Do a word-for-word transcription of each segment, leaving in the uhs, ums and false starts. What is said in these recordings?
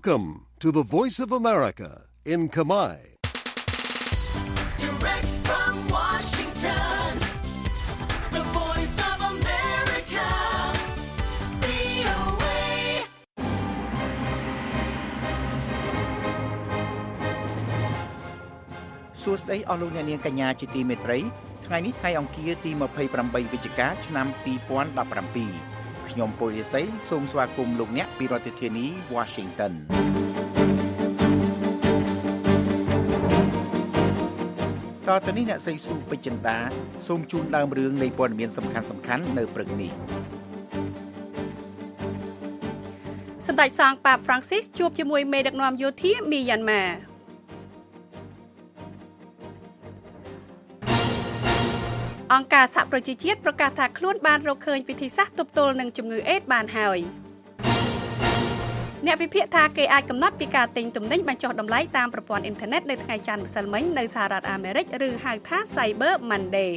Welcome to the Voice of America in Khmer. Direct from Washington, the Voice of America, វី អូ เอសួស្តីអស់លោកអ្នកនាងកញ្ញាជាទីមេត្រីថ្ងៃនេះថ្ងៃអង្គារទីម្ភៃប្រាំបីវិច្ឆិកាឆ្នាំពីរពាន់ដប់ប្រាំពីរខ្ញុំពលរិស័យសូមស្វាគមន៍លោកអ្នកពីរដ្ឋធានី Washington តទៅនេះអ្នកស្រីស៊ូពេជ្រចិន្តាសូមជូនដើមរឿងនៃព័ត៌មានសំខាន់សំខាន់នៅព្រឹកនេះសម្ដេចសង្ឃប៉ាប Francis ជួបជាមួយមេដឹកនាំយោធាមីយ៉ាន់ម៉ាអង្គការសហប្រជាជាតិប្រកាសថាខ្លួនបានរកឃើញវិធីសាស្ត្រទប់ទល់នឹងជំងឺអេដស៍បានហើយអ្នកវិភាគថាគេអាចកំណត់ពីការទិញទំនិញបញ្ចុះតម្លៃតាមប្រព័ន្ធអ៊ីនធឺណិតនៅថ្ងៃច័ន្ទម្សិលមិញនៅសហរដ្ឋអាមេរិកឬហៅថា Cyber Monday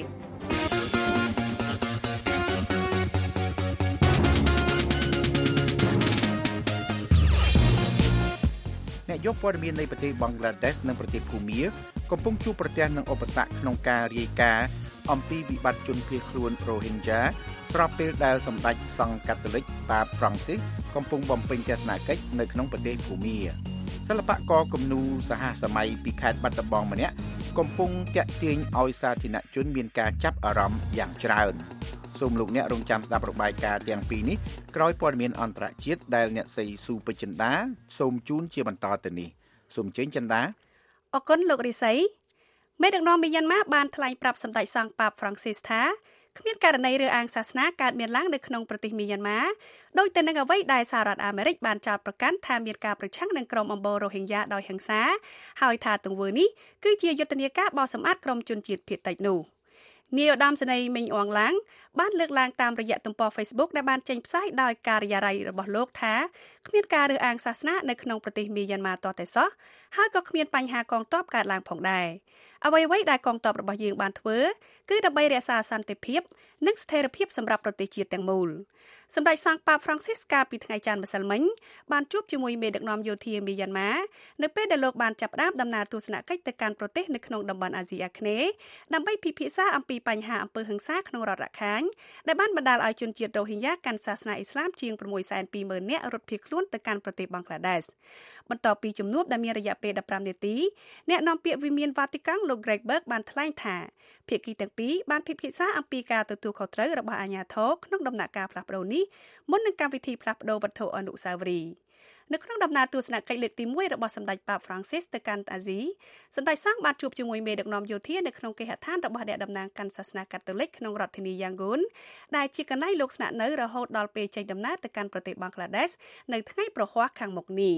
អ្នកយកព័ត៌មាននៃប្រទេសបង់ក្លាដេសនិងប្រទេសភូមាកំពុងជួបប្រទះនឹងឧបសគ្គក្នុងការរាយការណ៍អំពីវិបត្តិជនភៀសខ្លួន Rohingya ស្របពេលដែលសម្ដេចសង្ឃកាតូលិកប៉ាប Francis កំពុងបំពេញទស្សនកិច្ចនៅក្នុងប្រទេសភូមាសិល្បករគំនូរសហសម័យពីខេត្តបាត់ដំបងម្នាក់កំពុងតាក់ទាញឲ្យសាធារណជនមានការចាប់អារម្មណ៍យ៉ាងច្រើនសូមលោកអ្នករងចាំស្ដាប់របាយការណ៍ទាំងពីរនេះក្រោយព័ត៌មានអន្តរជាតិដែលអ្នកស្រីស៊ូពេជ្រចិន្តាសូមជូនជាបន្តទៅនេះសូមអញ្ជើញចិន្តាអរគុណលោករិស័យមេដឹកនាំមីយ៉ាន់ម៉ាបានថ្លែងប្រាប់សម្ដេចសង្ឃប៉ាប Francis ថាគ្មានករណីរើសអើងសាសនាកើតមានឡើងនៅក្នុងប្រទេសមីយ៉ាន់ម៉ាដោយទៅនឹងអ្វីដែលសហរដ្ឋអាមេរិកបានចោទប្រកាន់ថាមានការប្រឆាំងនឹងក្រុមអំបូរ Rohingya ដោយហិង្សាហើយថាទង្វើនេះគឺជាយុទ្ធនាការបោះសម្អាតក្រុមជនជាតិភាគតិចនោះនាយឧត្តមសេនីយ៍មីងអងឡាងបានលើកឡើងតាមរយៈទំព័រ Facebook ដែលបានចេញផ្សាយដោយការិយាល័យរបស់លោកថាគ្មានការរើសអើងសាសនានៅក្នុងប្រទេសមីយ៉ាន់ម៉ាតតែសោះហើយក៏គ្មានបញ្ហាកងទ័ពកើតឡើងផងដែរអ្វីៗដែលកងទ័ពរបស់យើងបានធ្វើគឺដើម្បីរក្សាសន្តិភាពនិងស្ថិរភាពសម្រាប់ប្រទេសជាតិទាំងមូលសម្ដេចសង្ឃប៉ាប Francis កាលពីថ្ងៃច័ន្ទម្សិលមិញបានជួបជាមួយមេដឹកនាំយោធាមីយ៉ាន់ម៉ានៅពេលដែលលោកបានចាប់ផ្ដើមដំណើរទស្សនកិច្ចទៅកាន់ប្រទេសនៅក្នុងតំបន់អាស៊ីអាគ្នេយ៍ដើម្បីពិភាក្សាអំពីបញ្ហាអំពើហិង្សាក្នុងរដ្ឋរ៉ាខាញដែលបានបណ្ដាលឲ្យជនជាតិ Rohingya កាន់សាសនាអ៊ីស្លាមជាង ៦សែនពីរម៉ឺន នាក់រត់ភៀសខ្លួនទៅកាន់ប្រទេសបង់ក្លាដេសបន្ទាប់ពីជំនួបដែលមានរយៈពេលដប់ប្រាំនាទីអ្នកនាំពាក្យវិមានវ៉ាទីកង់លោក Greg Burke បានថ្លែងថាភាគីទាំងពីរបានពិភាក្សាអំពីការទទួលខុសត្រូវរបស់អាជ្ញាធរក្នុងដំណាក់កាលផ្លាស់ប្តូរនេះមុននឹងកម្មវិធីផ្លាស់ប្តូរវត្ថុអនុស្សាវរីយ៍នៅក្នុងដំណើរទស្សនកិច្ចលើកទីមួយរបស់សម្ដេចប៉ាប Francis ទៅកាន់អាស៊ីសម្ដេចសង្ឃបានជួបជាមួយមេដឹកនាំយោធានៅក្នុងគេហដ្ឋានរបស់អ្នកតំណាងកាន់សាសនាកាតូលិកក្នុងរដ្ឋធានី Yangon ដែលជាកន្លែងលោកស្នាក់នៅរហូតដល់ពេលចេញដំណើរទៅកាន់ប្រទេសបង់ក្លាដេសនៅថ្ងៃប្រហ័សខាងមុខនេះ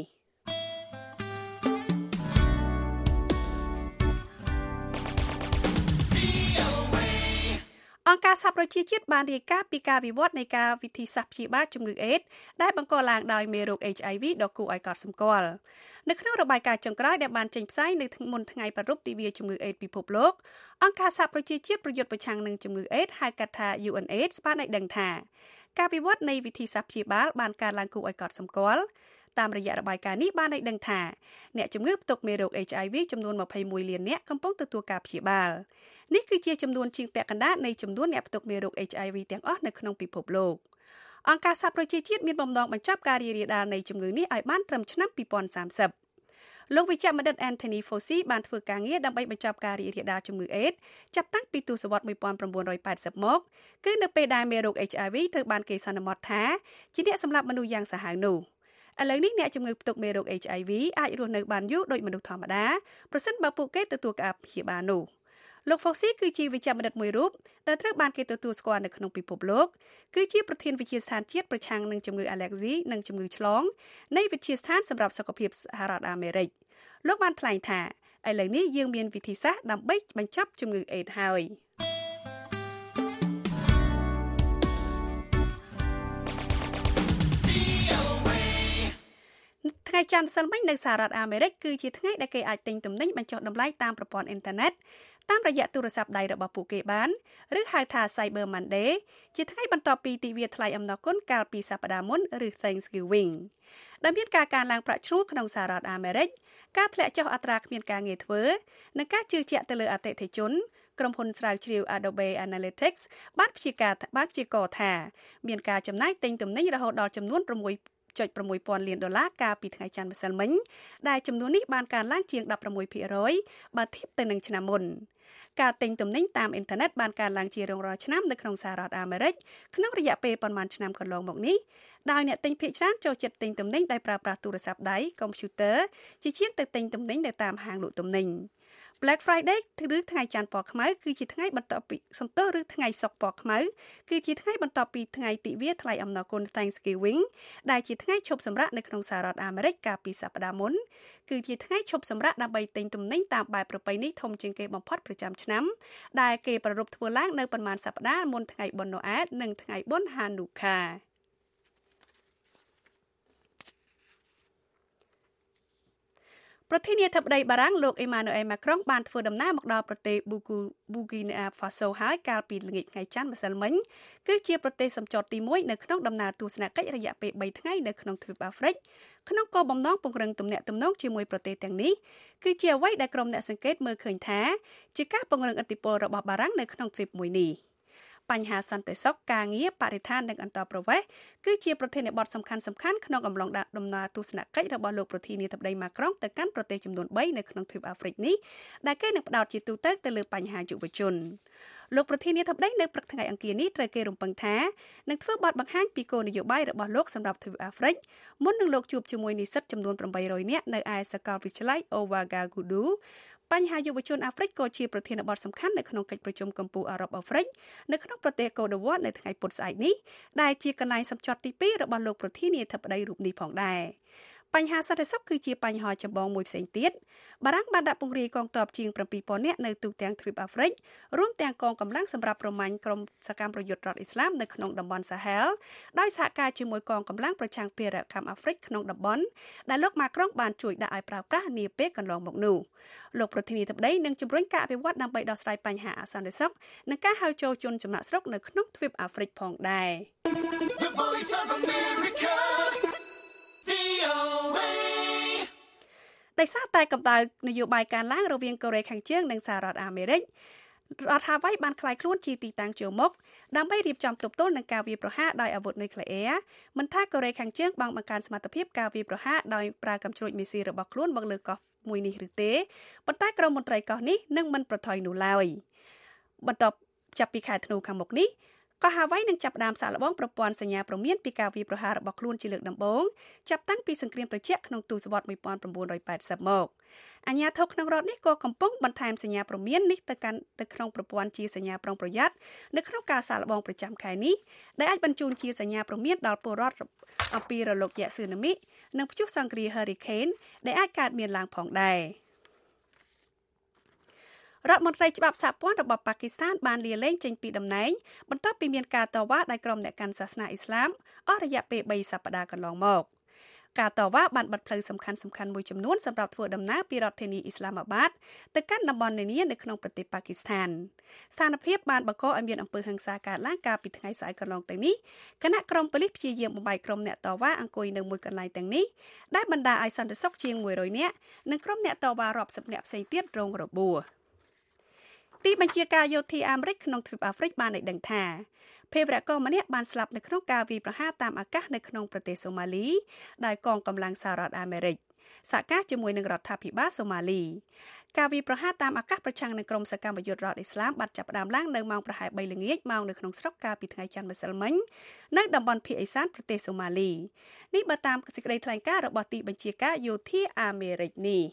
អង្គការសហប្រជាជាតិបានរាយការណ៍ពីការវិវត្តនៃការវិធីសាស្ត្រព្យាបាលជំងឺអេដស៍ដែលបង្កឡើងដោយមេរោគ H I V ដ៏គួរឲ្យកត់សម្គាល់នៅក្នុងរបាយការណ៍ចុងក្រោយដែលបានចេញផ្សាយនៅមុនថ្ងៃប្រារព្ធទិវាជំងឺអេដស៍ពិភពលោកអង្គការសហប្រជាជាតិប្រយុទ្ធប្រឆាំងនឹងជំងឺអេដស៍ហៅកាត់ថា U N AIDS បានឲ្យដឹងថាការវិវត្តនៃវិធីសាស្ត្រព្យាបាលបានកើនឡើងគួរឲ្យកត់សម្គាល់តាមរយៈរបាយការណ៍នេះបានឲ្យដឹងថាអ្នកជំងឺផ្ទុកមេរោគ H I V ចំនួន ម្ភៃមួយលាននាក់កំពុងទទួលការព្យាបាលនេះគឺជាចំនួនជាងពាក់កណ្ដាលនៃចំនួនអ្នកផ្ទុកមេរោគ H I V ទាំងអស់នៅក្នុងពិភពលោកអង្គការសហប្រជាជាតិមានបំណងបញ្ចប់ការរីករាលដាលនៃជំងឺនេះឲ្យបានត្រឹមឆ្នាំពីរពាន់សាមសិបលោកវិជ្ជបណ្ឌិត Anthony Fauci បានធ្វើការងារដើម្បីបញ្ចប់ការរីករាលដាលជំងឺអេដស៍ចាប់តាំងពីទសវត្សរ៍một nghìn chín trăm tám mươiមកគឺនៅពេលដែលមេរោគ H I V ត្រូវបានគេសន្មតថាជាអ្នកសម្លាប់មនុស្សយ៉ាងសាហាវនោះឥឡូវនេះអ្នកជំងឺផ្ទុកមេរោគ H I V អាចរស់នៅបានយូរដូចមនុស្សធម្មតាប្រសិនបើពួកគេទទួលការព្យាបាលនោះលោក Fauci គឺជាវិជ្ជបណ្ឌិតមួយរូបដែលត្រូវបានគេទទួលស្គាល់នៅក្នុងពិភពលោកគឺជាប្រធានវិទ្យាស្ថានជាតិប្រឆាំងនឹងជំងឺអាឡែហ្ស៊ីនិងជំងឺឆ្លងនៃវិទ្យាស្ថានសម្រាប់សុខភាពសហរដ្ឋអាមេរិកលោកបានថ្លែងថាឥឡូវនេះយើងមានវិធីសាស្ត្រដើម្បីបញ្ចប់ជំងឺអេដស៍ហើយថ្ងៃច័ន្ទម្សិលមិញនៅសហរដ្ឋអាមេរិកគឺជាថ្ងៃដែលគេអាចទិញទំនិញបញ្ចុះតម្លៃតាមប្រព័ន្ធអ៊ីនធឺណិតតាមរយៈទូរស័ព្ទដៃរបស់ពួកគេបានឬហៅថា Cyber Monday ជាថ្ងៃបន្ទាប់ពីទិវាថ្លៃអំណរគុណកាលពីសប្តាហ៍មុនឬ Thanksgiving ដែលមានការកើនឡើងប្រាក់ឈ្នួលក្នុងសហរដ្ឋអាមេរិកការធ្លាក់ចុះអត្រាគ្មានការងារធ្វើនិងការជឿជាក់ទៅលើអតិថិជនក្រុមហ៊ុនស្រាវជ្រាវ Adobe Analytics បានព្យាករណ៍បានព្យាករណ៍ថាមានការចំណាយទិញទំនិញរហូតដល់ចំនួន6.6ពាន់លានដុល្លារកាលពីថ្ងៃច័ន្ទម្សិលមិញដែលចំនួននេះបានកើនឡើងជាង 16% បើធៀបទៅនឹងឆ្នាំមុនការទិញទំនិញតាមអ៊ីនធឺណិតបានកើនឡើងជារៀងរាល់ឆ្នាំនៅក្នុងសហរដ្ឋអាមេរិកក្នុងរយៈពេលប៉ុន្មានឆ្នាំកន្លងមកនេះដោយអ្នកទិញភាគច្រើនចូលចិត្តទិញទំនិញដោយប្រើប្រាស់ទូរស័ព្ទដៃកុំព្យូទ័រជាជាងទៅទិញទំនិញនៅតាមហាងលក់ទំនិញ Black Friday ឬថ្ងៃច័ន្ទពណ៌ខ្មៅគឺជាថ្ងៃបន្ទាប់ពីសំទោសឬថ្ងៃសុក្រពណ៌ខ្មៅគឺជាថ្ងៃបន្ទាប់ពីថ្ងៃទិវាថ្លៃអំណរគុណ Thanksgiving ដែលជាថ្ងៃឈប់សម្រាកនៅក្នុងសហរដ្ឋអាមេរិកកាលពីសប្តាហ៍មុនគឺជាថ្ងៃឈប់សម្រាកដើម្បីទិញទំនិញតាមបែបប្រពៃណីធំជាងគេបំផុតប្រចាំឆ្នាំដែលគេប្រារព្ធធ្វើឡើងនៅប៉ុន្មានសប្តាហ៍មុនថ្ងៃបុណ្យណូអែលនិងថ្ងៃបុណ្យ Hanukkahប្រធានាធិបតីបារាំងលោក Emmanuel Macron បានធ្វើដំណើរមកដល់ប្រទេស Burkina Faso ហើយកាលពីល្ងាចថ្ងៃច័ន្ទម្សិលមិញគឺជាប្រទេសសម្ចតទីមួយនៅក្នុងដំណើរទស្សនកិច្ចរយៈពេល3ថ្ងៃនៅក្នុងទ្វីបអាហ្វ្រិកក្នុងគោលបំណងពង្រឹងទំនាក់ទំនងជាមួយប្រទេសទាំងនេះគឺជាអ្វីដែលក្រុមអ្នកសង្កេតមើលឃើញថាជាការពង្រឹងឥទ្ធិពលរបស់បារាំងនៅក្នុងទ្វីបមួយនេះបញ្ហាសន្តិសុខការងារបរិស្ថាននិងអន្តរប្រវេសន៍គឺជាប្រធានបទសំខាន់ៗក្នុងអំឡុងដំណើរទស្សនកិច្ចរបស់លោកប្រធានាធិបតីម៉ាក្រុងទៅកាន់ប្រទេសចំនួន3នៅក្នុងទ្វីបអាហ្វ្រិកនេះដែលគេនឹងផ្ដោតជាទូទៅទៅលើបញ្ហាយុវជនលោកប្រធានាធិបតីនៅព្រឹកថ្ងៃអង្គារនេះត្រូវគេរំពឹងថានឹងធ្វើបទបង្ហាញពីគោលនយោបាយរបស់លោកសម្រាប់ទ្វីបអាហ្វ្រិកមុននឹងលោកជួបជាមួយនិស្សិតចំនួន800នាក់នៅឯសាកលវិទ្យាល័យ Ouagadougouបញ្ហាយុវជនអាហ្វ្រិកក៏ជាប្រធានបទសំខាន់នៅក្នុងកិច្ចប្រជុំកំពូលអឺរ៉ុបអាហ្វ្រិកនៅក្នុងប្រទេសកូដឺវ៉ានៅថ្ងៃពុធស្អែកនេះដែលជាកន្លែងសម្ចត់ទីពីររបស់លោកប្រធានាធិបតីរូបនេះផងដែរបញ្ហាសន្តិសុខគឺជាបញ្ហាចម្បងមួយផ្សេងទៀតបារាំងបានដាក់ពង្រាយកងទ័ពជាង7ពាន់នាក់នៅទូទាំងទ្វីបអាហ្វ្រិករួមទាំងកងកម្លាំងសម្រាប់ប្រមាញ់ក្រុមសកម្មប្រយុទ្ធរដ្ឋអ៊ីស្លាមនៅក្នុងតំបន់សាហែលដោយសហការជាមួយកងកម្លាំងប្រឆាំងភារកម្មអាហ្វ្រិកក្នុងតំបន់ដែលលោកម៉ាក្រុងបានជួយដាក់ឲ្យប្រើប្រាស់នាពេលកន្លងមកនោះលោកប្រធានាធិបតីនឹងជំរុញការអភិវឌ្ឍដើម្បីដោះស្រាយបញ្ហាអសន្តិសុខនិងការហៅចូលជនចំណាក់ស្រុកនៅក្នុងទ្វីបអាហ្វ្រិកផងដែរ The Voice of America ដោយសារតែកម្ដៅនយោបាយការឡើងរវាងកូរ៉េខាងជើងនិងសហរដ្ឋអាមេរិករដ្ឋហាវ៉ៃបានក្លាយខ្លួនជាទីតាំងចូលមកដើម្បីរៀបចំទប់ទល់នឹងការវាយប្រហារដោយអាវុធនុយក្លេអ៊ែរមិនថាកូរ៉េខាងជើងបានបង្កើនសមត្ថភាពការវាយប្រហារដោយប្រើកាំជ្រួចមីស៊ីលរបស់ខ្លួនមកលើកោះមួយនេះឬទេប៉ុន្តែក្រុមមន្ត្រីកោះនេះនឹងមិនប្រថុយនោះឡើយបន្ទាប់ចាប់ពីខែធ្នូខាងមុខនេះកោះហាវ៉ៃនឹងចាប់ផ្ដើមសាកល្បងប្រព័ន្ធសញ្ញាព្រមានពីការវាយប្រហាររបស់ខ្លួនជាលើកដំបូងចាប់តាំងពីសង្គ្រាមត្រជាក់ក្នុងទសវត្សរ៍nineteen eightyមកអាជ្ញាធរក្នុងរដ្ឋនេះក៏កំពុងបន្ថែមសញ្ញាព្រមាននេះទៅកាន់ទៅក្នុងប្រព័ន្ធជាសញ្ញាប្រុងប្រយ័ត្ននៅក្នុងការសាកល្បងប្រចាំខែនេះដែលអាចបញ្ជូនជាសញ្ញាព្រមានដល់ពលរដ្ឋអំពីរលកយក្សស៊ូណាមីនិងព្យុះសង្គ្រា Hurricane ដែលអាចកើតមានឡើងផងដែររដ្ឋមន្ត្រីច្បាប់សហព័ន្ធរបស់ប៉ាគីស្ថានបានលាលែងចេញពីតំណែងបន្ទាប់ពីមានការតវ៉ាដោយក្រុមអ្នកកាន់សាសនាអ៊ីស្លាមអស់រយៈពេល3សប្តាហ៍កន្លងមកការតវ៉ាបានបិទផ្លូវសំខាន់សំខាន់មួយចំនួនសម្រាប់ធ្វើដំណើរពីរដ្ឋធានីអ៊ីស្លាមាបាតទៅកាន់តំបន់នានានៅក្នុងប្រទេសប៉ាគីស្ថានស្ថានភាពបានបង្កឲ្យមានអំពើហិង្សាកើតឡើងកាលពីថ្ងៃស្អែកកន្លងទៅនេះគណៈក្រុមប៉ូលីសព្យាយាមបំបីក្រុមអ្នកតវ៉ាអង្គុយនៅមួយកន្លែងទាំងនេះដែលបណ្ដាលឲ្យសន្តិសុខជាងone hundredនាក់និងក្រុមអ្នកតវ៉ារាប់សិបនាក់ផ្សេងទៀតរងរបួសទីបញ្ជាការយោធាអាមេរិកក្នុងទ្វីបអាហ្វ្រិកបានឲ្យដឹងថាភេរវករម្នាក់បានស្លាប់នៅក្នុងការវាយប្រហារតាមអាកាសនៅក្នុងប្រទេសសូម៉ាលីដោយកងកម្លាំងសហរដ្ឋអាមេរិកសហការជាមួយនឹងរដ្ឋាភិបាលសូម៉ាលីការវាយប្រហារតាមអាកាសប្រឆាំងនឹងក្រុមសកម្មយុទ្ធរដ្ឋអ៊ីស្លាមបានចាប់ផ្ដើមឡើងនៅម៉ោងប្រហែលthreeល្ងាចម៉ោងនៅក្នុងស្រុកកាលពីថ្ងៃច័ន្ទម្សិលមិញនៅតំបន់ភាគឦសានប្រទេសសូម៉ាលីនេះបើតាមសេចក្តីថ្លែងការណ៍របស់ទីបញ្ជាការយោធាអាមេរិកនេះ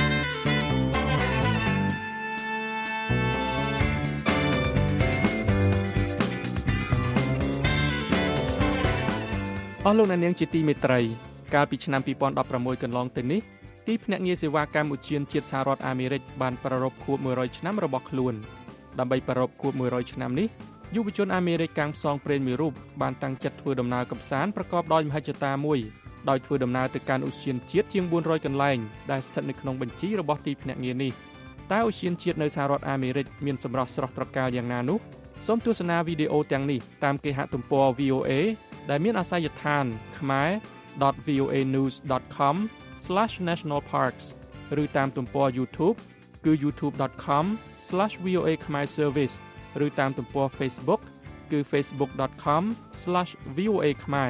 អស់លោកអ្នកនាងជាទីមេត្រីកាលពីឆ្នាំtwo thousand sixteenកន្លងទៅនេះទីភ្នាក់ងារសេវាកម្មឧទ្យានជាតិសហរដ្ឋអាមេរិកបានប្រារព្ធខួបone hundredឆ្នាំរបស់ខ្លួនដើម្បីប្រារព្ធខួបone hundredឆ្នាំនេះយុវជនអាមេរិកកាំងផ្សងព្រេនមួយរូបបានតាំងចិត្តធ្វើដំណើរកម្សាន្តប្រកបដោយមហិច្ឆតាមួយដោយធ្វើដំណើរទៅកាន់ឧទ្យានជាតិជាងfour hundredកន្លែងដែលស្ថិតនៅក្នុងបញ្ជីរបស់ទីភ្នាក់ងារនេះតើឧទ្យានជាតិនៅសហរដ្ឋអាមេរិកមានសម្រស់ស្រស់ត្រកាលយ៉ាងណានោះសូមទស្សនាវីដេអូទាំងនេះតាមគេហទំព័រ វី អូ เอ ដែលមានអាសយដ្ឋាន khmer dot voa news dot com slash national parks ឬតាមទំព័រ YouTube គឺ youtube dot com slash voa khmer service ឬតាមទំព័រ Facebook គឺ facebook dot com slash voa khmer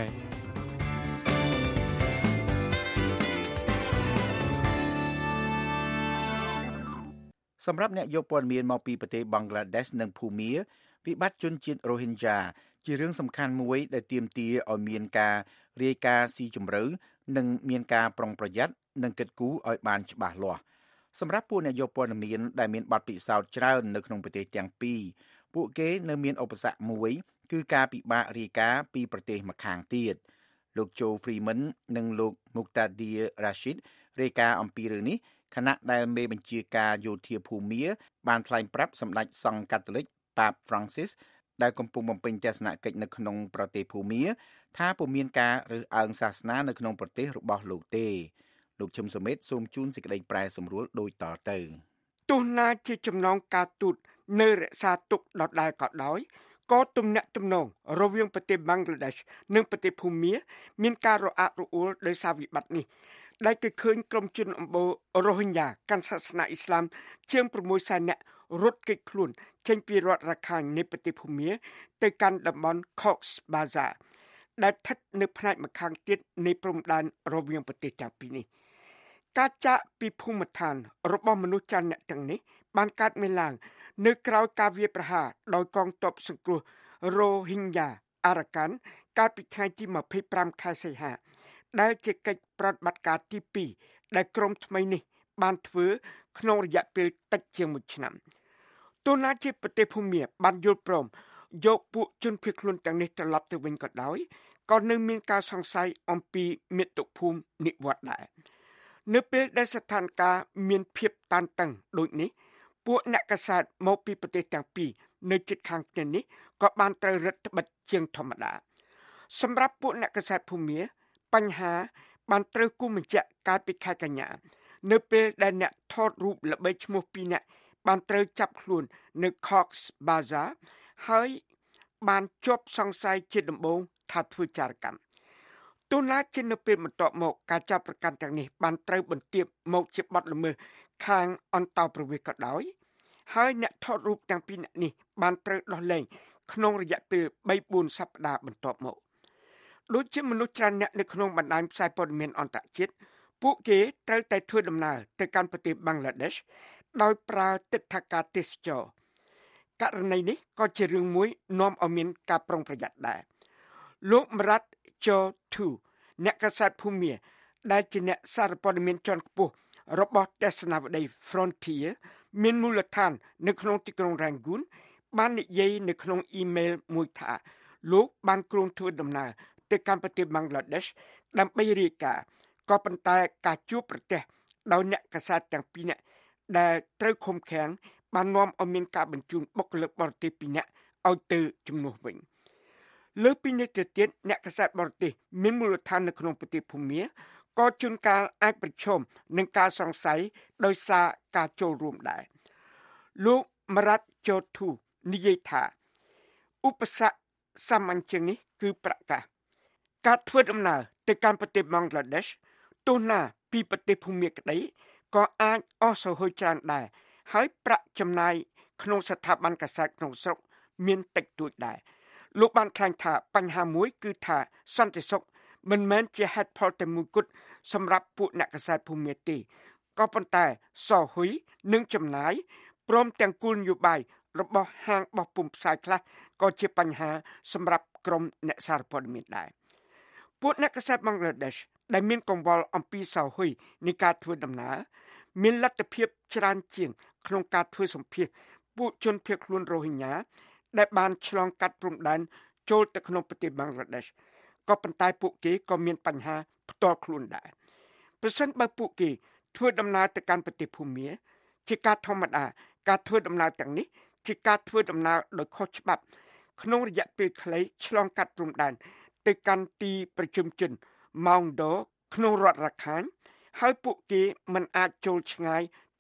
សម្រាប់អ្នកយកព័ត៌មានមកពីប្រទេសបង់ក្លាដេសនិងភូមាវិបត្តិជនជាតិ Rohingya ជារឿងសំខាន់មួយដែលទាមទារឲ្យមានការរាយការណ៍ស៊ីជម្រៅនិងមានការប្រុងប្រយ័ត្ននិងគិតគូរឲ្យបានច្បាស់លាស់សម្រាប់ពួកអ្នកយកព័ត៌មានដែលមានបទពិសោធន៍ច្រើននៅក្នុងប្រទេសទាំងពីរពួកគេនៅមានឧបសគ្គមួយគឺការពិបាករាយការណ៍ពីប្រទេសម្ខាងទៀតលោក Joe Freeman និងលោក Muqtadir Rashid រាយការណ៍អំពីរឿងនេះខណៈដែលមេបញ្ជាការយោធាភូមាបានថ្លែងប្រាប់សម្ដេចសង្ឃកាតូលិកប៉ាប Francis ដែលកំពុងបំពេញទស្សនកិច្ចនៅក្នុងប្រទេសភូមាថាពុំមានការរើសអើងសាសនានៅក្នុងប្រទេសរបស់លោកទេលោកឈឹមសុមេតសូមជូនសេចក្តីប្រែសម្រួលដូចតទៅទោះណាជាចំណងការទូតនៅរក្សាទុកដដែលក៏ដោយក៏ទំនាក់ទំនងរវាងប្រទេសបង់ក្លាដេសនិងប្រទេសភូមាមានការរអាក់រអួលដោយសារវិបត្តិនេះដែលគេឃើញក្រុមជនអំបូរ Rohingya កាន់សាសនាអ៊ីស្លាមជាង 6សែន នាក់រត់គេចខ្លួនចេញពីរដ្ឋរាខាញនៃប្រទេសភូមាទៅកាន់តំបន់ Cox's Bazar ដែលស្ថិតនៅផ្នែកម្ខាងទៀតនៃព្រំដែនរវាងប្រទេសទាំងពីរនេះការចាកពីភូមិឋានរបស់មនុស្សចាស់អ្នកទាំងនេះបានកើតមានឡើងនៅក្រៅការវាយប្រហារដោយកងទ័ពសង្គ្រោះ Rohingya Arakan កាលពីថ្ងៃទីម្ភៃប្រាំខែសីហាដែលជាកិច្ចប្រតិបត្តិការទីពីរដែលក្រុមថ្មីនេះបានធ្វើក្នុងរយៈពេលតិចជាងមួយឆ្នាំទោះណាជាប្រទេសភូមាបានយល់ព្រមយកពួកជនភៀសខ្លួនទាំងនេះត្រឡប់ទៅវិញក៏ដោយក៏នៅមានការសង្ស័យអំពីមាតុភូមិនិវត្តន៍ដែរនៅពេលដែលស្ថានភាពមានភាពតានតឹងដូចនេះពួកអ្នកកាសែតមកពីប្រទេសទាំងពីរនៅជិតខាងគ្នានេះក៏បានត្រូវរឹតបន្តឹងជាងធម្មតាសម្រាប់ពួកអ្នកកាសែតភូមាបញ្ហាបានត្រូវគូបញ្ជាក់កាលពីខែកញ្ញានៅពេលដែលអ្នកថតរូបល្បីឈ្មោះពីរនាក់បានត្រូវចាប់ខ្លួននៅ Cox's Bazar ហើយបានជាប់សង្ស័យជាដំបូងថាធ្វើចារកម្មទោះណាជានៅពេលបន្ទាប់មកការចាប់ប្រកាន់ទាំងនេះបានត្រូវបន្ទាបមកជាបទល្មើសខាងអន្តោប្រវេសន៍ក៏ដោយហើយអ្នកថតរូបទាំងពីរនាក់នេះបានត្រូវដោះលែងក្នុងរយៈពេល 3បួន សប្តាហ៍បន្ទាប់មកដូចជាមនុស្សច្រើនអ្នកនៅក្នុងបណ្ដាញផ្សាយព័ត៌មានអន្តរជាតិពួកគេត្រូវតែធ្វើដំណើរទៅកាន់ប្រទេសបង់ក្លាដេសដោយប្រើទិដ្ឋាការទេសចរករណីនេះក៏ជារឿងមួយនាំឲ្យមានការប្រុងប្រយ័ត្នដែរលោក Mrat Chotu អ្នកកាសែតភូមាដែលជាអ្នកសារព័ត៌មានជាន់ខ្ពស់របស់ទស្សនាវដ្តី Frontier មានមូលដ្ឋាននៅក្នុងទីក្រុង Rangoon បាននិយាយនៅក្នុងអ៊ីមែលមួយថាលោកបានគ្រោងធ្វើដំណើរទៅកាន់ប្រទេសបង់ក្លាដេសដើម្បីរាយការណ៍ក៏ប៉ុន្តែការជួបប្រទះដោយអ្នកកាសែតទាំងពីរនាក់ដែលត្រូវឃុំឃាំងបាននាំឲ្យមានការបញ្ជូនបុគ្គលិកបរទេសពីរនាក់ឲ្យទៅជំនួសវិញលើពីនេះទៅទៀតអ្នកកាសែតបរទេសមានមូលដ្ឋាននៅក្នុងប្រទេសភូមាក៏ជួនកាលអាចប្រឈមនឹងការសង្ស័យដោយសារការចូលរួមដែរលោក Mrat Chotu និយាយថាឧបសគ្គសាមញ្ញជាងនេះគឺប្រកាសការធ្វើដំណើរទៅកាន់ប្រទេសបង់ក្លាដេសទោះណាពីប្រទេសភូមាក្តីក៏អាចអស់សហូរច្រើនដែរហើយប្រាក់ចំណាយក្នុងស្ថាប័នកាសែតក្នុងស្រុកមានតិចតួចដែរលោកបានថ្លែងថាបញ្ហាមួយគឺថាសន្តិសុខមិនមែនជាហេតុផលតែមួយគត់សម្រាប់ពួកអ្នកកាសែតភូមាទេក៏ប៉ុន្តែសោហ៊ុយនិងចំណាយព្រមទាំងគោលនយោបាយរបស់ហាងបោះពុម្ពផ្សាយខ្លះក៏ជាបញ្ហាសម្រាប់ក្រុមអ្នកសារព័ត៌មានដែរពួកអ្នកកាសែតបង់ក្លាដេសដែលមានកង្វល់អំពីសោហ៊ុយនៃការធ្វើដំណើរមានលទ្ធភាពច្រើនជាងក្នុងការធ្វើសម្ភាសពួកជនភៀសខ្លួនរ៉ូហិញ៉ាដែលបានឆ្លងកាត់ព្រំដែនចូលទៅក្នុងប្រទេសបង់ក្លាដេសក៏ប៉ុន្តែពួកគេក៏មានបញ្ហាផ្ទាល់ខ្លួនដែរប្រសិនបើពួកគេធ្វើដំណើរទៅកាន់ប្រទេសភូមាជាការធម្មតាការធ្វើដំណើរទាំងនេះជាការធ្វើដំណើរដោយខុសច្បាប់ក្នុងរយៈពេលខ្លីឆ្លងកាត់ព្រំដែនទៅកាន់ទីប្រជុំជនម៉ោងដោក្នុងរដ្ឋរាខាញហើយពួកគេមិនអាចចូលឆ្ងាយទៅ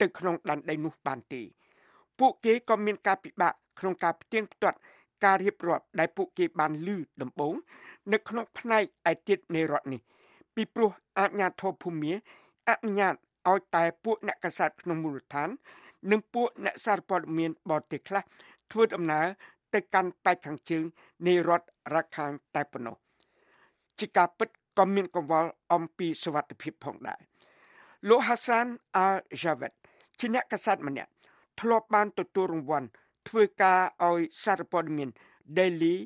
ទៅក្នុងដែនដីនោះបានទេពួកគេក៏មានការពិបាកក្នុងការផ្ទៀងផ្ទាត់ការរៀបរាប់ដែលពួកគេបានឮដំបូងនៅក្នុងផ្នែកឯទៀតនៃរដ្ឋនេះពីព្រោះអាជ្ញាធរភូមិអនុញ្ញាតឲ្យតែពួកអ្នកកាសែតក្នុងមូលដ្ឋាននិងពួកអ្នកសារព័ត៌មានបរទេសខ្លះធ្វើដំណើរទៅកាន់ប៉ែកខាងជើងនៃរដ្ឋរ៉ាខានតែប៉ុណ្ណោះជាការពិតក៏មានកង្វល់អំពីសុវត្ថិភាពផងដែរលោក Hassan Al-Javed ជាអ្នកកាសែតម្នាក់ធ្លាប់បានទទួលរង្វាន់ធ្វើការឲ្យសារព័ត៌មាន Daily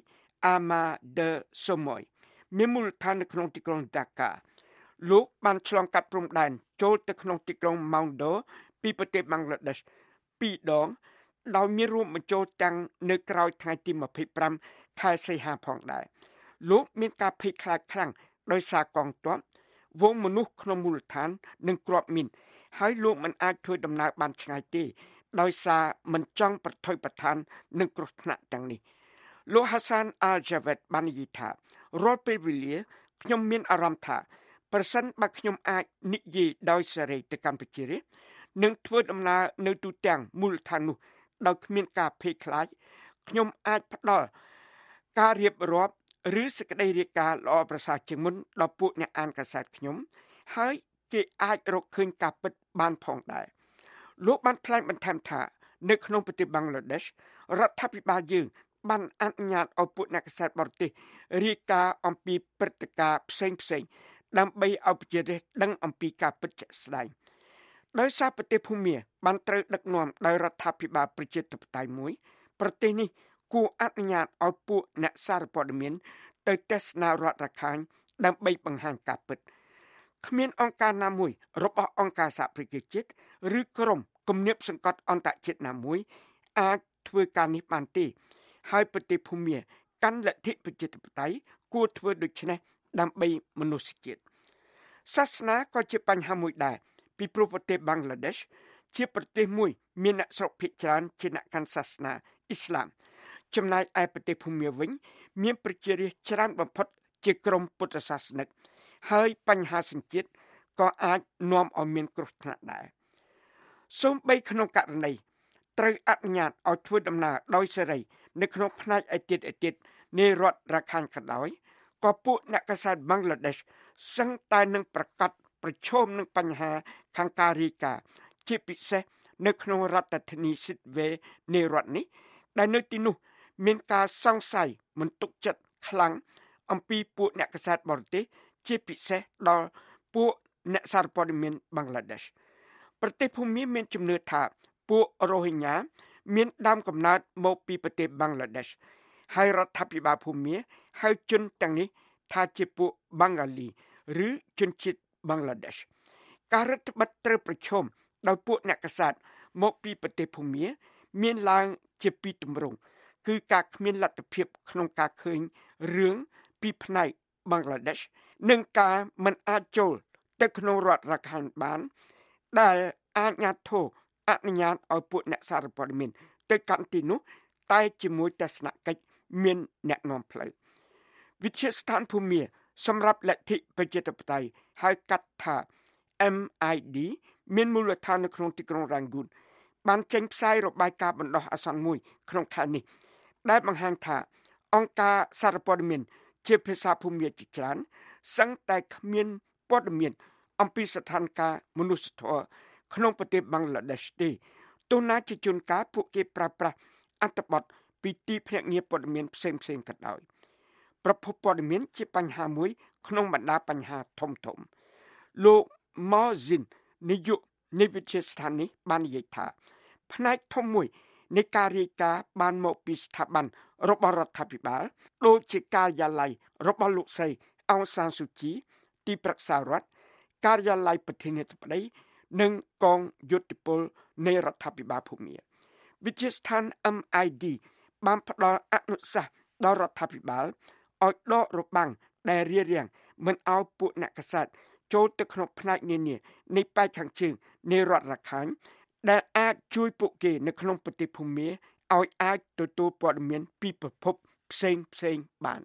Amal-de Somoy មានមូលដ្ឋាននៅក្នុងទីក្រុង Dhaka លោកបានឆ្លងកាត់ព្រំដែនចូលទៅក្នុងទីក្រុង Moundou ពីប្រទេសបង់ក្លាដេសពីរដងដោយមានរួមបញ្ចូលទាំងនៅក្រោយថ្ងៃទីម្ភៃប្រាំខែសីហាផងដែរលោកមានការភ័យខ្លាចខ្លាំងដោយសារកងទ័ពវងមនុស្សក្នុងមូលដ្ឋាននិងគ្រាប់មីនហើយលោកមិនអាចធ្វើដំណើរបានឆ្ងាយទេដោយសារមិនចង់ប្រថុយប្រឋាននឹងគ្រោះថ្នាក់ទាំងនេះលោក Hassan Al-Javed បាននិយាយថារាល់ពេលវេលាខ្ញុំមានអារម្មណ៍ថាប្រសិនបើខ្ញុំអាចនិយាយដោយសេរីទៅកម្ពុជាទេនឹងធ្វើដំណើរនៅទូទាំងមូលដ្ឋាននោះដោយគ្មានការភ័យខ្លាចខ្ញុំអាចផ្ដល់ការរៀបរាប់ឬសេចក្តីរាយការណ៍ល្អប្រសើរជាងមុនដល់ពួកអ្នកអានកាសែតខ្ញុំហើយគេអាចរកឃើញការពិតបានផងដែរលោកបានថ្លែងបន្ថែមថានៅក្នុងប្រទេសបង់ក្លាដេសរដ្ឋាភិបាលយើងបានអនុញ្ញាតឲ្យពួកអ្នកកាសែតបរទេសរាយការណ៍អំពីព្រឹត្តិការណ៍ផ្សេងផ្សេងដើម្បីឲ្យប្រជារាស្ត្រដឹងអំពីការពិតជាក់ស្ដែងដោយសារប្រទេសភូមាបានត្រូវដឹកនាំដោយរដ្ឋាភិបាលប្រជាធិបតេយ្យមួយប្រទេសនេះគួរអនុញ្ញាតឲ្យពួកអ្នកសារព័ត៌មានទៅទស្សនារដ្ឋរាខាញដើម្បីបង្ហាញការពិតគ្មានអង្គការណាមួយរបស់អង្គការសហប្រជាជាតិឬក្រុមគំនាបសង្កត់អន្តរជាតិណាមួយអាចធ្វើការនេះបានទេហើយប្រទេសភូមាកាន់លទ្ធិប្រជាធិបតេយ្យគួរធ្វើដូច្នេះដើម្បីមនុស្សជាតិសាសនាក៏ជាបញ្ហាមួយដែរពីព្រោះប្រទេសបង់ក្លាដេសជាប្រទេសមួយមានអ្នកស្រុកភាគច្រើនជាអ្នកកាន់សាសនាអ៊ីស្លាមចំណែកឯប្រទេសភូមាវិញមានប្រជារាស្ត្រច្រើនបំផុតជាក្រុមពុទ្ធសាសនិកហើយបញ្ហាសញ្ជាតិក៏អាចនាំឲ្យមានគ្រោះថ្នាក់ដែរសូម្បីក្នុងករណីត្រូវអនុញ្ញាតឲ្យធ្វើដំណើរដោយសេរីនៅក្នុងផ្នែកឯទៀតឯទៀតនៃរដ្ឋរ៉ាខានក៏ដោយក៏ពួកអ្នកកាសែតបង់ក្លាដេសសឹងតែនឹងប្រកាសប្រឈមនឹងបញ្ហាខាងការរាយការណ៍ជាពិសេសនៅក្នុងរដ្ឋធានីស៊ីដវេនៃរដ្ឋនេះដែលនៅទីនោះមានការសង្ស័យមិនទុកចិត្តខ្លាំងអំពីពួកអ្នកកាសែតបរទេសជាពិសេសដល់ពួកអ្នកសារព័ត៌មានបង់ក្លាដេសប្រទេសភូមាមានជំនឿថាពួករ៉ូហិញ៉ាមានដើមកំណើតមកពីប្រទេសបង់ក្លាដេសហើយរដ្ឋាភិបាលភូមាហៅជនទាំងនេះថាជាពួកបង់ហ្គាលីឬជនជាតិបង់ក្លាដេសការរដ្ឋបិទត្រូវប្រឈមដោយពួកអ្នកកាសែតមកពីប្រទេសភូមាមានឡើងជាពីរទម្រង់គឺការគ្មានលទ្ធភាពក្នុងការឃើញរឿងពីផ្នែកបង់ក្លាដេសនិងការមិនអាចចូលទៅក្នុងរដ្ឋរ៉ាខានបានដែលអាជ្ញាធរអនុញ្ញាតឲ្យពួកអ្នកសារព័ត៌មានទៅកាន់ទីនោះតែជាមួយទស្សនកិច្ចមានអ្នកនាំផ្លូវវិទ្យាស្ថានភូមាសម្រាប់លទ្ធិប្រជាធិបតេយ្យហៅកាត់ថា អេម ไอ ឌី មានមូលដ្ឋាននៅក្នុងទីក្រុងរ៉ាងហ្គូនបានចេញផ្សាយរបាយការណ៍បណ្ដោះអាសន្នមួយក្នុងខែនេះដែលបង្ហាញថាអង្គការសារព័ត៌មានជាភាសាភូមាជាច្រើនសឹងតែគ្មានព័ត៌មានអំពីស្ថានភាពមនុស្សធម៌ក្នុងប្រទេសបង់ក្លាដេសទេទោះណាជាជួនកាលពួកគេប្រើប្រាស់អត្ថបទពីទីភ្នាក់ងារព័ត៌មានផ្សេងផ្សេងក៏ដោយប្រភពព័ត៌មានជាបញ្ហាមួយក្នុងបណ្ដាបញ្ហាធំធំលោក Morzin នាយកនៃវិទ្យាស្ថាននេះបាននិយាយថាផ្នែកធំមួយនៃការរាយការណ៍បានមកពីស្ថាប័នរបស់រដ្ឋាភិបាលដូចជាការិយាល័យរបស់លោកស្រីអង់សានស៊ូជីទីប្រឹក្សារដ្ឋការិយាល័យប្រធានាធិបតីនិងកងយោធពលនៃរដ្ឋាភិបាលភូមាវិទ្យាស្ថាន អេម ไอ ឌី បានផ្ដល់អនុសាសន៍ដល់រដ្ឋាភិបាលឲ្យដករបាំងដែលរារាំងមិនឲ្យពួកអ្នកកាសែតចូលទៅក្នុងផ្នែកនានានៃប៉ែកខាងជើងនៃរដ្ឋរ៉ាខានដែលអាចជួយពួកគេនៅក្នុងប្រទេសភូមាឲ្យអាចទទួលព័ត៌មានពីប្រភពផ្សេងផ្សេងបាន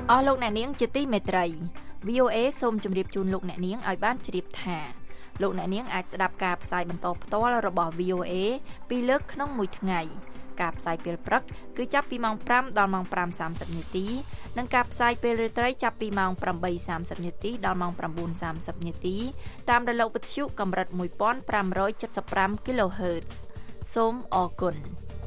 អស់លោកអ្នកនាងជាទីមេត្រី វី អូ เอ សូមជម្រាបជូនលោកអ្នកនាងឲ្យបានជ្រាបថាលោកអ្នកនាងអាចស្ដាប់ការផ្សាយបន្តផ្ទាល់របស់ វី អូ เอ ពីរលើកក្នុងមួយថ្ងៃការផ្សាយពេលព្រឹកគឺចាប់ពីម៉ោងប្រាំដល់ម៉ោងប្រាំសាមសិបនាទីនិងការផ្សាយពេលរាត្រីចាប់ពីម៉ោងប្រាំបីសាមសិបនាទីដល់ម៉ោងប្រាំបួនសាមសិបនាទីតាមរលកវិទ្យុកម្រិតមួយពាន់ប្រាំរយសិបប្រាំ គីឡូហឺតซ์ សូមអរគុណ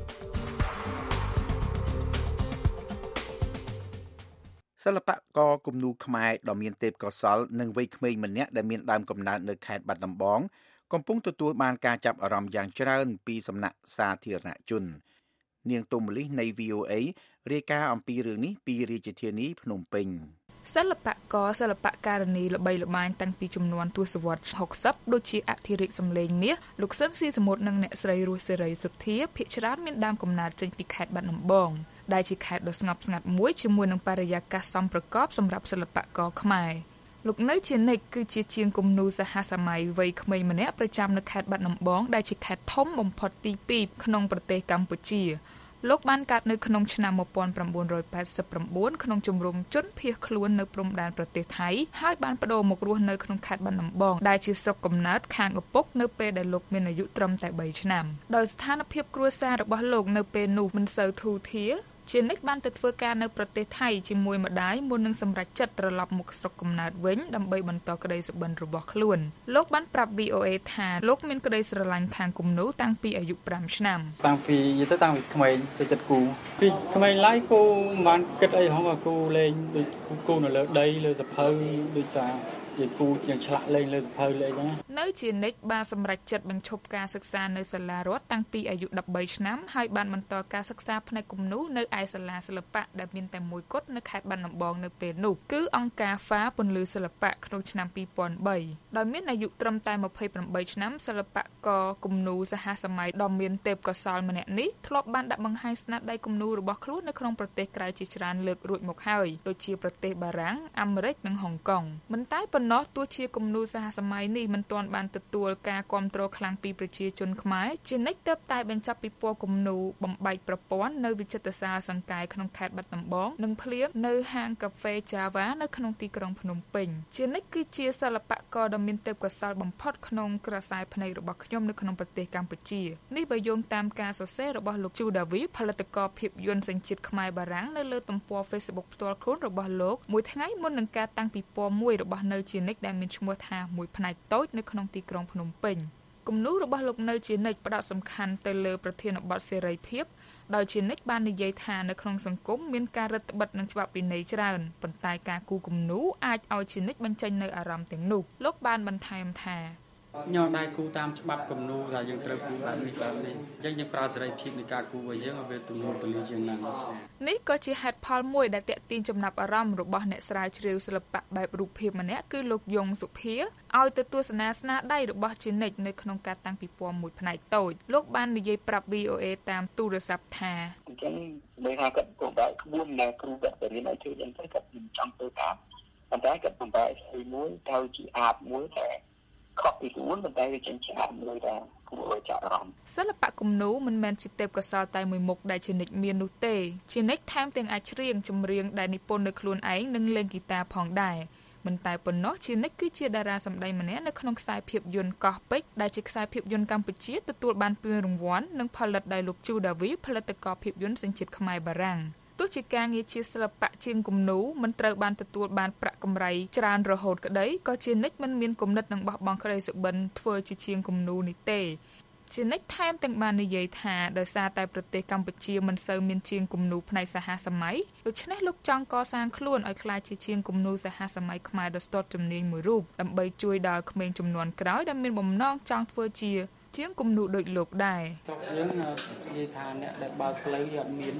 សិល្បករគំនូរខ្មែរដ៏មានទេពកោសល្យនិងវ័យក្មេងម្នាក់ដែលមានដើមកំណើតនៅខេត្តបាត់ដំបងកំពុងទទួលបានការចាប់អារម្មណ៍យ៉ាងច្រើនពីសំណាក់សាធារណជននាងទុំមលីនៃ វី អូ เอ រាយការណ៍អំពីរឿងនេះពីរាជធានីភ្នំពេញសិល្បករសិល្បករនីល្បីល្បាញតាំងពីជំនាន់ទសវត្សរ៍ហុកសិបដូចជាអធិរាជសម្លេងមាសលោកស៊ិនស៊ីសមុទ្រនិងអ្នកស្រីរស់សេរីសុទ្ធាភាគច្រើនមានដើមកំណើតចេញពីខេត្តបាត់ដំបងដែលជាខេត្តដ៏ស្ងប់ស្ងាត់មួយជាមួយនឹងបរិយាកាសសមប្រកបសម្រាប់សិល្បករខ្មែរលោកនៅជានិច្ចគឺជាជាងគំនូរសហសម័យវ័យក្មេងម្នាក់ប្រចាំនៅខេត្តបាត់ដំបងដែលជាខេត្តធំបំផុតទីពីរក្នុងប្រទេសកម្ពុជាលោកបានកើតនៅក្នុងឆ្នាំmột nghìn chín trăm tám mươi chínក្នុងជំរំជនភៀសខ្លួននៅព្រំដែនប្រទេសថៃហើយបានប្តូរមករស់នៅក្នុងខេត្តបាត់ដំបងដែលជាស្រុកកំណើតខាងឪពុកនៅពេលដែលលោកមានអាយុត្រឹមតែបីឆ្នាំដោយស្ថានភាពគ្រួសាររបស់លោកនៅពេលនោះមិនសូវធូរធារជានិច្ចបានទៅធ្វើការនៅប្រទេសថៃជាមួយម្ដាយមុននឹងសម្រេចចិត្តត្រឡប់មកស្រុកកំណើតវិញដើម្បីបន្តក្តីសុបិនរបស់ខ្លួនលោកបានប្រាប់ វី អូ เอ ថាលោកមានក្តីស្រឡាញ់ខាងគំនូរតាំងពីអាយុប្រាំឆ្នាំតាំងពីយទៅតាំងពីក្មេងចូលចិត្តគូពីក្មេងឡើយគូមិនបានគិតអីហងក៏គូលេងដូចគូនៅលើដីលើសភៅដូចតាជាគូយ៉ាងឆ្លាក់លេងលើសភៅលេងហ្នឹងនៅជានិច្ចបានសម្រេចចិត្តបញ្ឈប់ការសិក្សានៅសាលារដ្ឋតាំងពីអាយុដប់បីឆ្នាំហើយបានបន្តការសិក្សាផ្នែកគំនូរនៅឯសាលាសិល្បៈដែលមានតែមួយគត់នៅខេត្តបាត់ដំបងនៅពេលនោះគឺអង្គការ ហ្វា ពន្លឺសិល្បៈក្នុងឆ្នាំពីរពាន់បីដោយមានអាយុត្រឹមតែម្ភៃប្រាំបីឆ្នាំសិល្បករគំនូរសហសម័យដ៏មានទេពកោសល្យម្នាក់នេះធ្លាប់បានដាក់បង្ហាញស្នាដៃគំនូររបស់ខ្លួននៅក្នុងប្រទេសក្រៅជាច្រើនលើករួចមកហើយដូចជាប្រទេសបារាំងអាមេរិកនិងហុងកុងមិនតែប៉ុណ្ណោះទោះជាគំនូរសហសម័យនេះមិនទាន់បានទទួលការគាំទ្រខ្លាំងពីប្រជាជនខ្មែរជានិច្ចទើបតែបញ្ចប់ពិព័រណ៍គំនូរបំបែកប្រព័ន្ធនៅវិចិត្រសាលសង្កែក្នុងខេត្តបាត់ដំបងនិងភ្លាមនៅហាងកាហ្វេ Java នៅក្នុងទីក្រុងភ្នំពេញជានិច្ចគឺជាសិល្បករដ៏មានទេពកោសល្យបំផុតក្នុងក្រសែភ្នែករបស់ខ្ញុំនៅក្នុងប្រទេសកម្ពុជានេះបើយោងតាមការសរសេររបស់លោកជូដាវីផលិតករភាពយន្តសញ្ជាតិខ្មែរបារាំងនៅលើទំព័រ Facebook ផ្ទាល់ខ្លួនរបស់លោកមួយថ្ងៃមុននឹងការតាំងពិព័រណ៍មួយរបស់នៅជានិច្ចដែលមានឈ្មោះថាមួយផ្នែកតូចនៅក្នុងទីក្រុងភ្នំពេញគំនូររបស់លោកនៅជានិច្ចផ្ដោតសំខាន់ទៅលើប្រធានបទសេរីភាពដោយជានិច្ចបាននិយាយថានៅក្នុងសង្គមមានការរឹតបន្តឹងនិងច្បាប់វិន័យច្រើនប៉ុន្តែការគូរគំនូរអាចឲ្យជានិច្ចបញ្ចេញនៅអារម្មណ៍ទាំងនោះលោកបានបន្ថែមថាខ្ញុំដែរគូតាមច្បាប់គំនូរថាយើងត្រូវគូបែបនេះបែបនេះអញ្ចឹងយើងប្រើសេរីភាពនៃការគូរបស់យើងឲ្យវាទូលំទូលាយជាងហ្នឹងនេះក៏ជាហេតុផលមួយដែលទាក់ទាញចំណាប់អារម្មណ៍របស់អ្នកស្រាវជ្រាវសិល្បៈបែបរូបភាពម្នាក់គឺលោកយងសុភាឲ្យទៅទស្សនាស្នាដៃរបស់ជានិច្ចនៅក្នុងការតាំងពិព័រណ៍មួយផ្នែកតូចលោកបាននិយាយប្រាប់ វី អូ เอ តាមទូរស័ព្ទថាអញ្ចឹងលើថាគាត់បំបែកក្បួនដែលគ្រូគាត់ទៅរៀនឲ្យជួយអញ្ចឹងគាត់មិនចង់ទៅតាមប៉ុន្តែគាត់បំបែកស្អីមួយទៅជាអាតមួយតែខុសពីក្បួនប៉ុន្តែវាចេញជាអាតមួយដែលគួរឲ្យចាប់អារម្មណ៍សិល្បៈគំនូរមិនមែនជាទេពកោសល្យតែមួយមុខដែលជានិច្ចមាននោះទេជានិច្ចថែមទាំងអាចច្រៀងចម្រៀងដែលនិពន្ធដោយខ្លួនឯងនិងលេងហ្គីតាផងដែរមិនតែប៉ុណ្ណោះជានិច្ចគឺជាតារាសម្ដែងម្នាក់នៅក្នុងខ្សែភាពយន្តកោះពេជ្រដែលជាខ្សែភាពយន្តកម្ពុជាទទួលបានពានរង្វាន់និងផលិតដោយលោកជូដាវីផលិតករភាពយន្តសញ្ជាតិខ្មែរបារាំងទោះជាការងារជាសិល្បៈជាងគំនូរមិនត្រូវបានទទួលបានប្រាក់កម្រៃច្រើនរហូតក្តីក៏ជានិច្ចមិនមានគំនិតនឹងបោះបង់ក្តីសុបិនធ្វើជាជាងគំនូរនេះទេជានិច្ចថែមទាំងបាននិយាយថាដោយសារតែប្រទេសកម្ពុជាមិនសូវមានជាងគំនូរផ្នែកសហសម័យដូច្នេះលោកចង់កសាងខ្លួនឲ្យក្លាយជាជាងគំនូរសហសម័យខ្មែរដ៏ស្ទាត់ជំនាញមួយរូបដើម្បីជួយដល់ក្មេងជំនាន់ក្រោយដែលមានបំណងចង់ធ្វើជាជាងគំនូរដូចលោកដែរយើងនិយាយថាអ្នកដែលបើកផ្លូវអត់មាន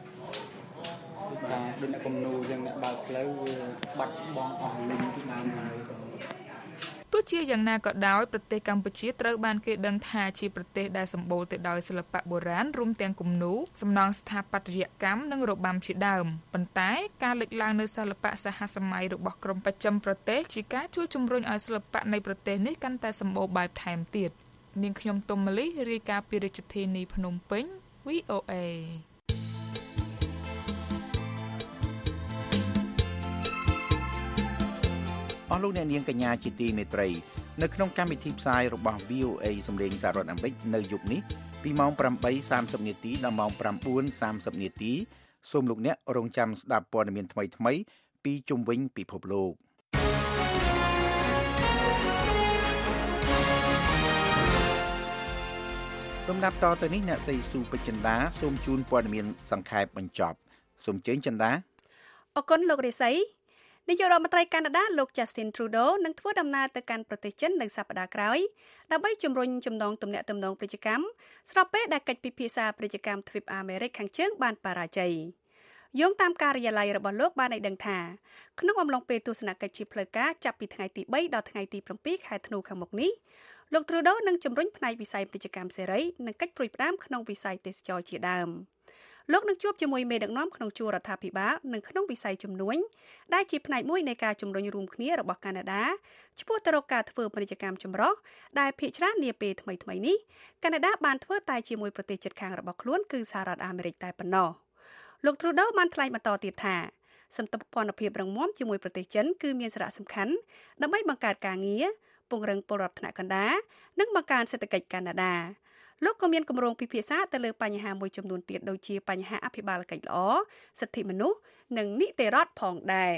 ការដូចអ្នកគំនូរយ៉ាងអ្នកបើកផ្លូវវាបាត់បង់អស់លុយពីដើមហើយទោះជាយ៉ាងណាក៏ដោយប្រទេសកម្ពុជាត្រូវបានគេដឹងថាជាប្រទេសដែលសម្បូរទៅដោយសិល្បៈបុរាណរួមទាំងគំនូរសំណង់ស្ថាបត្យកម្មនិងរបាំជាដើមប៉ុន្តែការលេចឡើងនូវសិល្បៈសហសម័យរបស់ក្រុមបច្ចឹមប្រទេសជាការជួយជំរុញឲ្យសិល្បៈនៃប្រទេសនេះកាន់តែសម្បូរបែបថែមទៀតនាងខ្ញុំទុំម៉ាលីរាយការណ៍ពីរាជធានីភ្នំពេញ វី អូ เอអស់លោកអ្នកនាងកញ្ញាជាទីមេត្រីនៅក្នុងកម្មវិធីផ្សាយរបស់ វី អូ เอ សម្លេងសហរដ្ឋអាមេរិកនៅយប់នេះពីម៉ោង ប្រាំបីសាមសិប នាទីដល់ម៉ោង ប្រាំបួនសាមសិប នាទីសូមលោកអ្នករងចាំស្ដាប់ព័ត៌មានថ្មីៗពីជុំវិញពិភពលោកលំដាប់តទៅនេះអ្នកស្រីស៊ូពេជ្រចិន្តាសូមជូនព័ត៌មានសង្ខេបបញ្ចប់សូមជើញចិន្តាអរគុណលោករិស័យនាយករដ្ឋមន្ត្រីកាណាដាលោក Justin Trudeau នឹងធ្វើដំណើរទៅកាន់ប្រទេសចិននៅសប្តាហ៍ក្រោយដើម្បីជំរុញចំណងទំនាក់ទំនងពាណិជ្ជកម្មស្របពេលដែលកិច្ចពិភាក្សាពាណិជ្ជកម្មទ្វីបអាមេរិកខាងជើងបានបរាជ័យយោងតាមការិយាល័យរបស់លោកបានឲ្យដឹងថាក្នុងអំឡុងពេលទស្សនកិច្ចជាផ្លូវការចាប់ពីថ្ងៃទីបីដល់ថ្ងៃទី៧ខែធ្នូខាងមុខនេះលោក Trudeau នឹងជំរុញផ្នែកវិស័យពាណិជ្ជកម្មសេរីនិងកិច្ចព្រួយផ្ដាមក្នុងវិស័យទេសចរជាដើមលោកនឹងជួបជាមួយមេដឹកនាំក្នុងជួររដ្ឋាភិបាលនិងក្នុងវិស័យជំនួញដែលជាផ្នែកមួយនៃការជំរុញរួមគ្នារបស់កាណាដាឆ្ពោះទៅរកការធ្វើពាណិជ្ជកម្មចម្រុះដែលភាគច្រើននាពេលថ្មីៗនេះកាណាដាបានធ្វើតែជាមួយប្រទេសជិតខាងរបស់ខ្លួនគឺសហរដ្ឋអាមេរិកតែប៉ុណ្ណោះលោក Trudeau បានថ្លែងបន្តទៀតថាសន្តិភាពរឹងមាំជាមួយប្រទេសចិនគឺមានសារៈសំខាន់ដើម្បីបង្កើតការងារពង្រឹងពលរដ្ឋថ្នាក់កណ្ដាលនិងបង្កើនសេដ្ឋកិច្ចកាណាដាលោកក៏មានគម្រោងពិភាក្សាទៅលើបញ្ហាមួយចំនួនទៀតដូចជាបញ្ហាអភិបាលកិច្ចល្អសិទ្ធិមនុស្សនិងនីតិរដ្ឋផងដែរ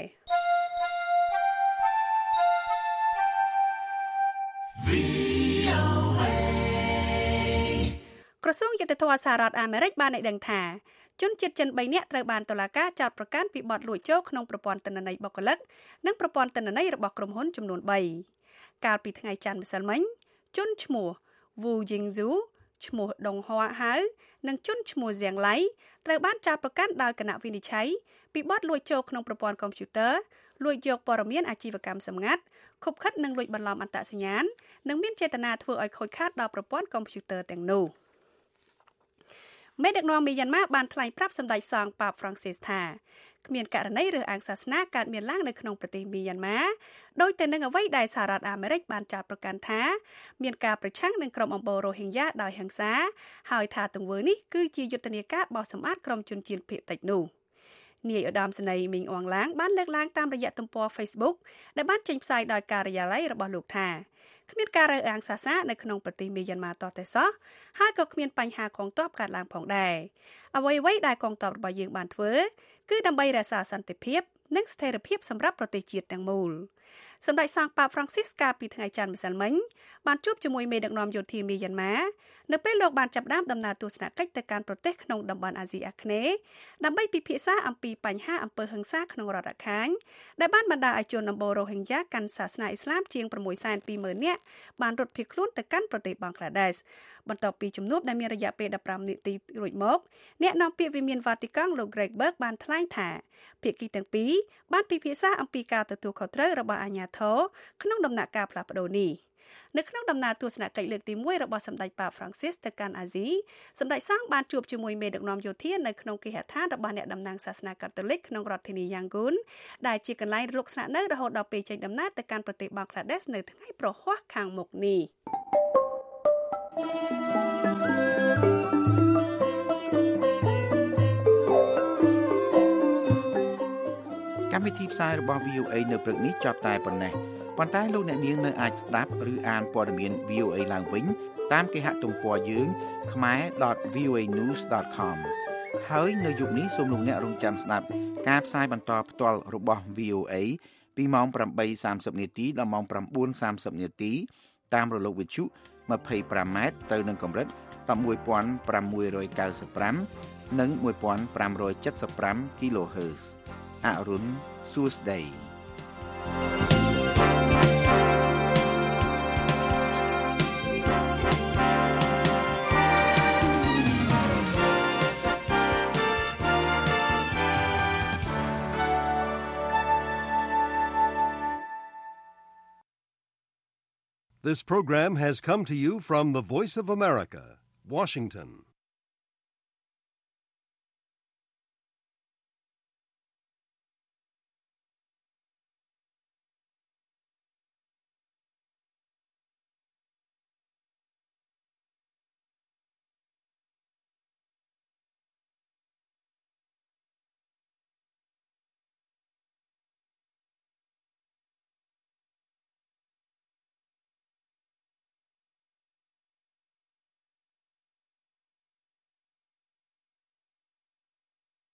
ក្រសួងយុតិធធម៌សហរដ្ឋអាមេរិកបានឲ្យដឹងថាជនជាតិចិនបីនាក់ត្រូវបានតុលាការចោទប្រកាន់ពីបទលួចចូលក្នុងប្រព័ន្ធទិន្នន័យបុគ្គលិកនិងប្រព័ន្ធទិន្នន័យរបស់ក្រុមហ៊ុនចំនួនបីកាលពីថ្ងៃច័ន្ទម្សិលមិញជនឈ្មោះ Wu Yingzhuឈ្មោះដងហួហៅនិងជនឈ្មោះ Jiang Lai ត្រូវបានចោទប្រកាន់ដោយគណៈវិនិច្ឆ័យពីបទលួចចូលក្នុងប្រព័ន្ធកុំព្យូទ័រលួចយកព័ត៌មានអាជីវកម្មសម្ងាត់ខុបខិតនិងលួចបន្លំអត្តសញ្ញាណនិងមានចេតនាធ្វើឲ្យខូចខាតដល់ប្រព័ន្ធកុំព្យូទ័រទាំងនោះមេដឹកនាំមីយ៉ាន់ម៉ាបានថ្លែងប្រាប់សម្ដេចសង្ឃប៉ាប Francis ថាគ្មានករណីរើសអើងសាសនាកើតមានឡើងនៅក្នុងប្រទេសមីយ៉ាន់ម៉ាដោយទៅនឹងអ្វីដែលសហរដ្ឋអាមេរិកបានចោទប្រកាន់ថាមានការប្រឆាំងនឹងក្រុមអំបូររ៉ូហិញ៉ាដោយហិង្សាហើយថាទង្វើនេះគឺជាយុទ្ធនាការបោះសម្អាតក្រុមជនជាតិភាគតិចនោះនាយឧត្តមសេនីយ៍មីងអងឡាងបានលើកឡើងតាមរយៈទំព័រ Facebook ដែលបានចេញផ្សាយដោយការិយាល័យរបស់លោកថាគ្មានការរើសអើងសាសនានៅក្នុងប្រទេសមីយ៉ាន់ម៉ាតតែសោះហើយក៏គ្មានបញ្ហាកងទ័ពកើតឡើងផងដែរអ្វីៗដែលកងទ័ពរបស់យើងបានធ្វើគឺដើម្បីរក្សាសន្តិភាពនិងស្ថិរភាពសម្រាប់ប្រទេសជាតិទាំងមូលសម្ដេចសង្ឃប៉ាប Francis កាលពីថ្ងៃច័ន្ទម្សិលមិញបានជួបជាមួយមេដឹកនាំយោធាមីយ៉ាន់ម៉ានៅពេលលោកបានចាប់ផ្ដើមដំណើរទស្សនកិច្ចទៅកាន់ប្រទេសក្នុងតំបន់អាស៊ីអាគ្នេយ៍ដើម្បីពិភាក្សាអំពីបញ្ហាអំពើហិង្សាក្នុងរដ្ឋអាខាញដែលបានបណ្ដាលឲ្យជនអំបូររ៉ូហិញ៉ាកាន់សាសនាអ៊ីស្លាមជាង ប្រាំមួយសែនពីរម៉ឺន នាក់បានរត់ភៀសខ្លួនទៅកាន់ប្រទេសបង់ក្លាដេសបន្ទាប់ពីជំនួបដែលមានរយៈពេលដប់ប្រាំនាទីរួចមកអ្នកនាំពាក្យវិមានវ៉ាទីកង់លោក Greg Burke បានថ្លែងថាភាគីទាំងពីរបានពិភាក្សាអំពីការទទួលខុសត្រូវរបស់អាជ្ញាធរក្នុងដំណាក់កាលផ្លាស់ប្ដូរនេះនៅក្នុងដំណើរទស្សនកិច្ចលើកទីមួយរបស់សម្ដេចប៉ាប Francis ទៅកាន់អាស៊ីសម្ដេចសង្ឃបានជួបជាមួយមេដឹកនាំយោធានៅក្នុងគេហដ្ឋានរបស់អ្នកតំណាងសាសនាកាតូលិកក្នុងរដ្ឋធានី Yangon ដែលជាកន្លែងរកស្នាក់នៅរហូតដល់ពេលចេញដំណើរទៅកាន់ប្រទេសបង់ក្លាដេសនៅថ្ងៃប្រហ័សខាងមុខនេះកម្មវិធីផ្សាយរបស់ វី អូ เอ នៅព្រឹកនេះចប់តែប៉ុណ្ណេះប៉ុន្តែលោកអ្នកនាងនៅអាចស្ដាប់ឬអានព័ត៌មាន វី អូ เอ ឡើងវិញតាមគេហទំព័រយើង khmer dot v o a news dot com ហើយនៅយប់នេះសូមលោកអ្នករងចាំស្ដាប់ការផ្សាយបន្តផ្ទាល់របស់ វី អូ เอ ពីម៉ោង ប្រាំបីសាមសិប នាទីដល់ម៉ោង ប្រាំបួនសាមសិប នាទីតាមរលកវិទ្យុ ម្ភៃប្រាំម៉ែត្រទៅនឹងកម្រិត một một năm trăm chín mươi lăm និង một nghìn năm trăm bảy mươi lăm គីឡូហឺតซ์អរុនសួស្ដី This program has come to you from the Voice of America, Washington.